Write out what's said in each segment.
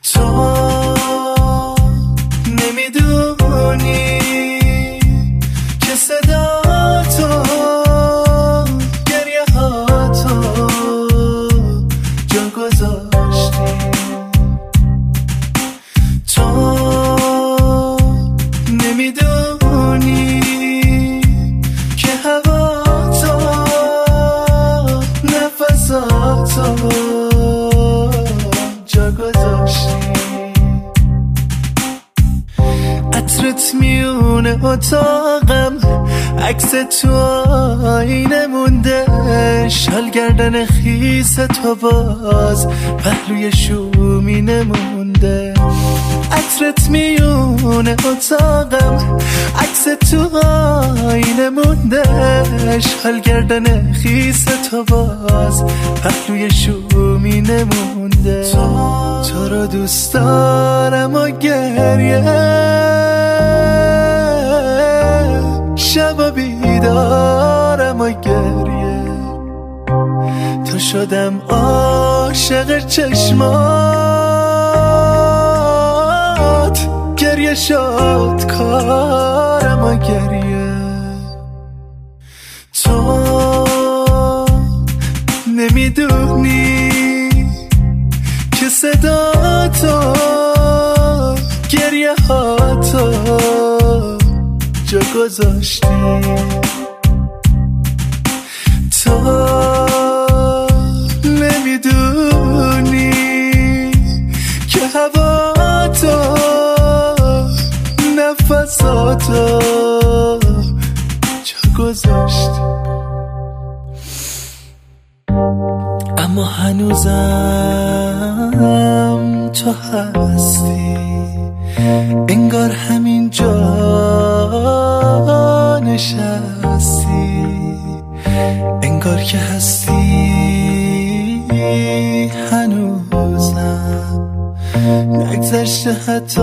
تو نمیدونی که صدا تو گریه ها تو جا گذاشتی. تو نمیدونی که هوا تو نفساتو جا گذاشتی. عطرت میونه اتاقم، عکس تو آینه مونده، شال گردن خیس تو باز پهلوی شومینه مونده. عطرت میونه اتاقم، عکس تو آینه مونده، شال گردن خیس تو باز پهلوی شومینه مونده. تو رو دوست دارم و گریه شب بیدارم و گریه، تو شدم عاشق چشمات، گریه شد کارم و گریه. تو نمیدونی که صدا تو گریه ها تو جا گذاشتی. تو نمیدونی که هوا تو نفساتو جا گذاشتی. اما هنوزم تو هستی، انگار همین جا نشستی، انگار که هستی هنوزم، نگذشته حتی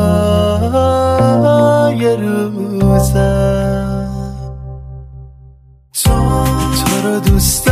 یه روزم. تو رو دوست